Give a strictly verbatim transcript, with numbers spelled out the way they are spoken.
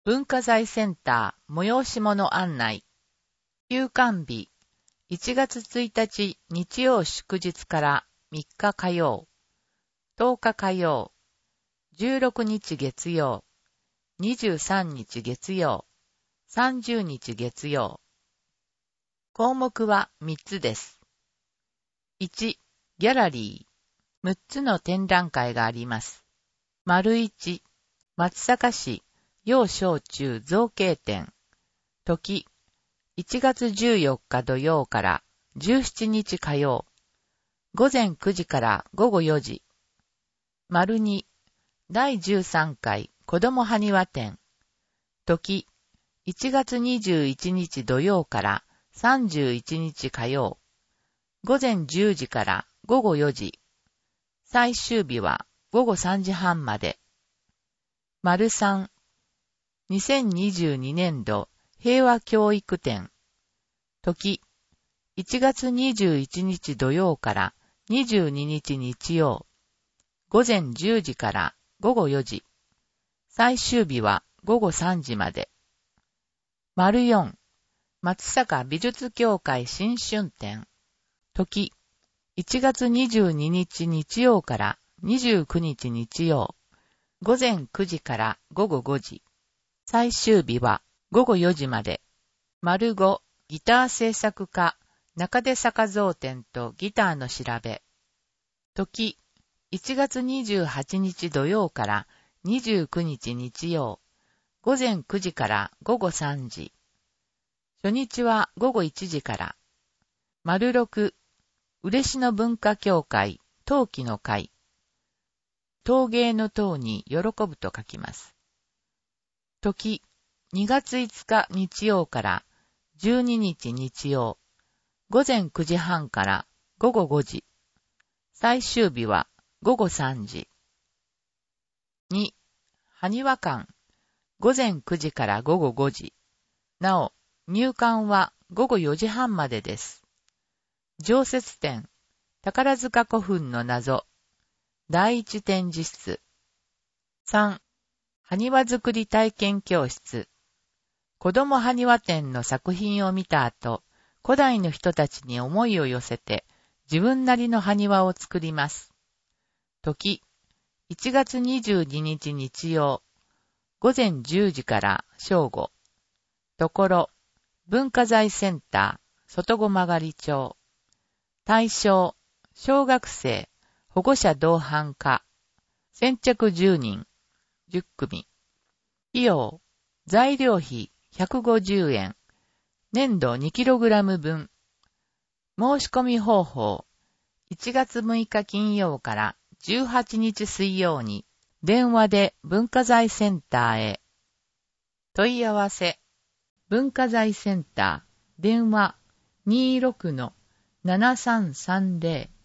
文化財センター催し物案内。休館日、いちがつついたち日曜祝日からみっか火曜、とおか火曜、じゅうろくにち月曜、にじゅうさんにち月曜、さんじゅうにち月曜。項目はみっつです。いち、ギャラリー。むっつの展覧会があります。丸いち、松阪市洋小中造形展。時、いちがつじゅうよっか土曜からじゅうしちにち火曜。午前くじから午後よじ。丸に、だいじゅうさんかい子ども埴輪展。時、いちがつにじゅういちにち土曜からさんじゅういちにち火曜。午前じゅうじから午後よじ。最終日はごごさんじはんまで。丸さん、にせんにじゅうにねんど平和教育展。時、いちがつにじゅういちにち土曜からにじゅうににち日曜。午前じゅうじから午後よじ。最終日はごごさんじまで。丸よん、松阪美術協会新春展。時、いちがつにじゅうににち日曜からにじゅうくにち日曜。午前くじから午後ごじ。最終日はごごよじまで。丸ご、ギター制作家、中出坂蔵展とギターの調べ。時、いちがつにじゅうはちにち土曜からにじゅうくにち日曜。午前くじから午後さんじ。初日は午後いちじから。丸ろく、嬉野文化協会、陶器の会。陶芸の陶に喜ぶと書きます。時、にがついつか日曜からじゅうににち日曜。午前くじはんから午後ごじ。最終日は午後さんじ。に、埴輪館。午前くじから午後ごじ。なお、入館は午後よじはんまでです。常設展、宝塚古墳の謎。だいいち展示室。さん、埴輪作り体験教室。子ども埴輪展の作品を見た後、古代の人たちに思いを寄せて、自分なりの埴輪を作ります。時、いちがつにじゅうににち日曜。午前じゅうじから正午。ところ、文化財センター、外子曲町。対象、小学生、保護者同伴可。先着じゅうにん、じゅっくみ。費用、材料費ひゃくごじゅうえん。粘土 にキログラム 分。申し込み方法、いちがつむいか金曜からじゅうはちにち水曜に、電話で文化財センターへ。問い合わせ、文化財センター、電話 にじゅうろくのななさんさんぜろ